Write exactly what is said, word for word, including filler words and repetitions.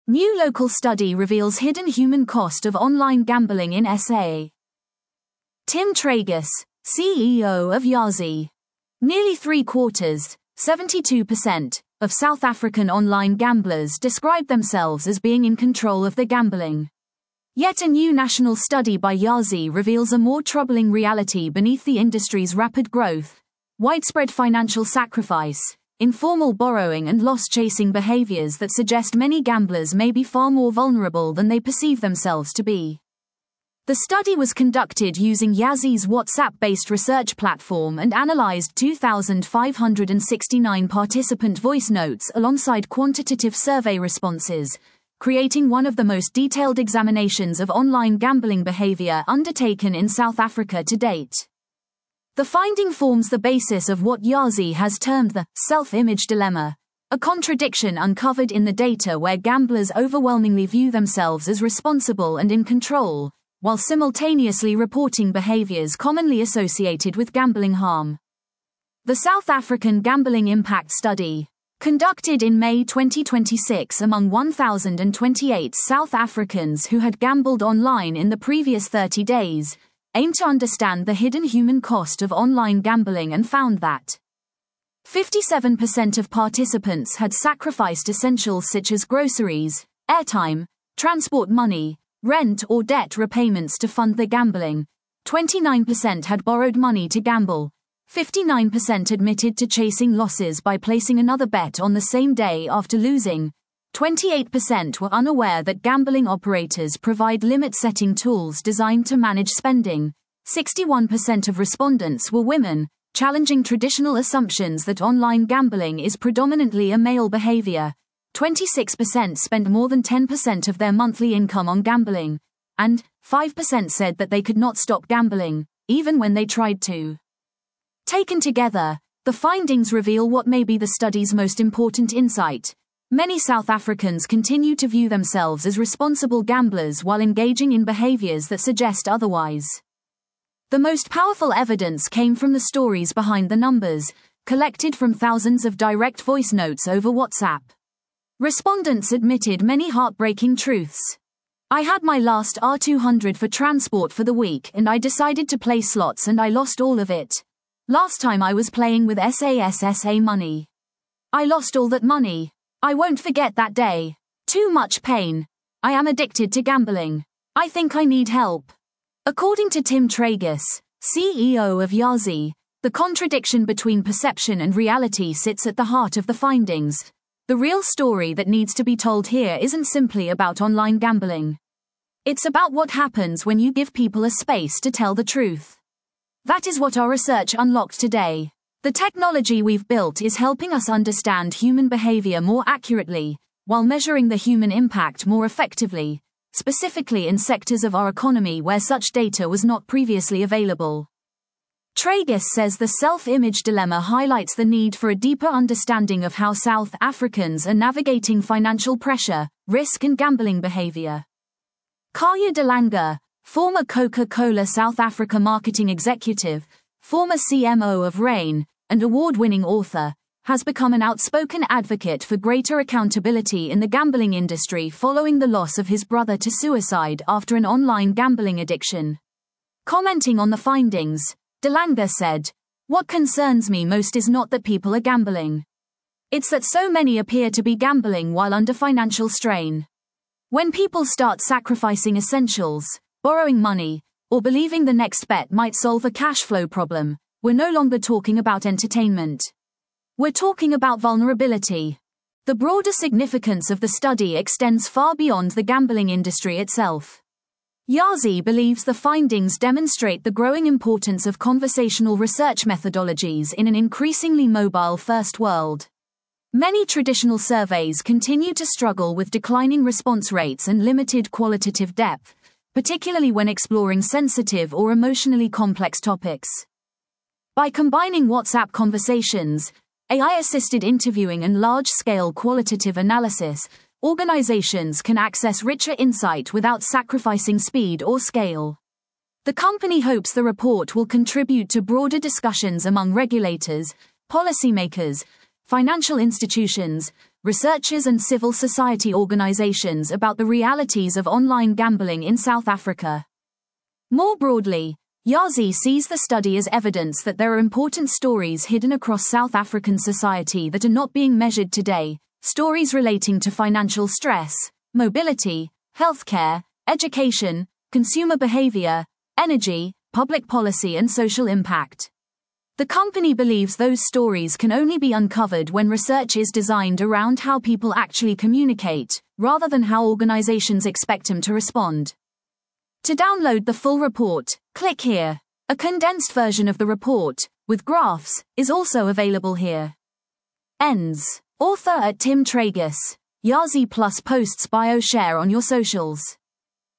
New local study reveals hidden human cost of online gambling in S A. Tim Tragus, C E O of Yazi. Nearly three quarters, seventy-two percent, of South African online gamblers describe themselves as being in control of their gambling. Yet a new national study by Yazi reveals a more troubling reality beneath the industry's rapid growth: widespread financial sacrifice, informal borrowing and loss-chasing behaviors that suggest many gamblers may be far more vulnerable than they perceive themselves to be. The study was conducted using Yazi's WhatsApp-based research platform and analyzed two thousand five hundred sixty-nine participant voice notes alongside quantitative survey responses, creating one of the most detailed examinations of online gambling behavior undertaken in South Africa to date. The finding forms the basis of what Yazi has termed the self-image dilemma, a contradiction uncovered in the data where gamblers overwhelmingly view themselves as responsible and in control, while simultaneously reporting behaviors commonly associated with gambling harm. The South African Gambling Impact Study, conducted in May twenty twenty-six among one thousand twenty-eight South Africans who had gambled online in the previous thirty days, aimed to understand the hidden human cost of online gambling and found that fifty-seven percent of participants had sacrificed essentials such as groceries, airtime, transport money, rent or debt repayments to fund their gambling, twenty-nine percent had borrowed money to gamble, fifty-nine percent admitted to chasing losses by placing another bet on the same day after losing, twenty-eight percent were unaware that gambling operators provide limit-setting tools designed to manage spending, sixty-one percent of respondents were women, challenging traditional assumptions that online gambling is predominantly a male behavior, twenty-six percent spent more than ten percent of their monthly income on gambling, and five percent said that they could not stop gambling, even when they tried to. Taken together, the findings reveal what may be the study's most important insight. Many South Africans continue to view themselves as responsible gamblers while engaging in behaviors that suggest otherwise. The most powerful evidence came from the stories behind the numbers, collected from thousands of direct voice notes over WhatsApp. Respondents admitted many heartbreaking truths. I had my last R two hundred for transport for the week and I decided to play slots and I lost all of it. Last time I was playing with S A S S A money. I lost all that money. I won't forget that day. Too much pain. I am addicted to gambling. I think I need help. According to Tim Tragus, C E O of Yazi, the contradiction between perception and reality sits at the heart of the findings. The real story that needs to be told here isn't simply about online gambling. It's about what happens when you give people a space to tell the truth. That is what our research unlocked today. The technology we've built is helping us understand human behavior more accurately, while measuring the human impact more effectively, specifically in sectors of our economy where such data was not previously available. Tragus says the self-image dilemma highlights the need for a deeper understanding of how South Africans are navigating financial pressure, risk and gambling behavior. Khaya Delanga, former Coca-Cola South Africa marketing executive, former C M O of Rain, and award-winning author, has become an outspoken advocate for greater accountability in the gambling industry following the loss of his brother to suicide after an online gambling addiction. Commenting on the findings, Delanga said, "What concerns me most is not that people are gambling. It's that so many appear to be gambling while under financial strain. When people start sacrificing essentials, borrowing money, or believing the next bet might solve a cash flow problem, we're no longer talking about entertainment. We're talking about vulnerability." The broader significance of the study extends far beyond the gambling industry itself. Yazi believes the findings demonstrate the growing importance of conversational research methodologies in an increasingly mobile-first world. Many traditional surveys continue to struggle with declining response rates and limited qualitative depth, particularly when exploring sensitive or emotionally complex topics. By combining WhatsApp conversations, A I-assisted interviewing and large-scale qualitative analysis, organizations can access richer insight without sacrificing speed or scale. The company hopes the report will contribute to broader discussions among regulators, policymakers, financial institutions, researchers and civil society organizations about the realities of online gambling in South Africa. More broadly, Yazi sees the study as evidence that there are important stories hidden across South African society that are not being measured today, stories relating to financial stress, mobility, healthcare, education, consumer behavior, energy, public policy and social impact. The company believes those stories can only be uncovered when research is designed around how people actually communicate, rather than how organizations expect them to respond. To download the full report, click here. A condensed version of the report, with graphs, is also available here. Ends. Author at Tim Tragus. Yazi Plus posts bio share on your socials.